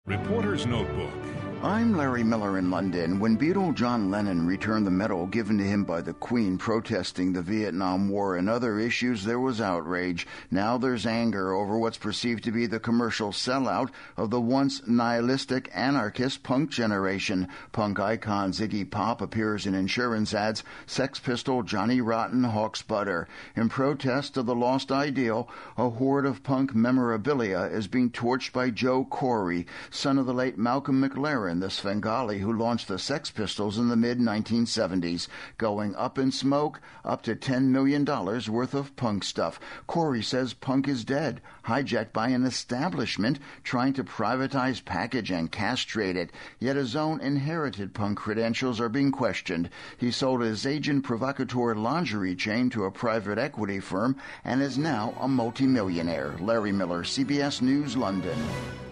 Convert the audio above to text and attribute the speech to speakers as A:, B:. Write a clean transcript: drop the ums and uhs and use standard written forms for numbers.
A: Reporter's Notebook.
B: I'm Larry Miller in London. When Beatle John Lennon returned the medal given to him by the Queen protesting the Vietnam War and other issues, there was outrage. Now there's anger over what's perceived to be the commercial sellout of the once nihilistic anarchist punk generation. Punk icon Ziggy Pop appears in insurance ads, Sex Pistol Johnny Rotten hawks butter. In protest of the lost ideal, a horde of punk memorabilia is being torched by Joe Corey, son of the late Malcolm McLaren, the Svengali who launched the Sex Pistols in the mid-1970s, going up in smoke, up to $10 million worth of punk stuff. Corey says punk is dead, hijacked by an establishment trying to privatize, package, and castrate it. Yet his own inherited punk credentials are being questioned. He sold his agent provocateur lingerie chain to a private equity firm and is now a multimillionaire. Larry Miller, CBS News, London.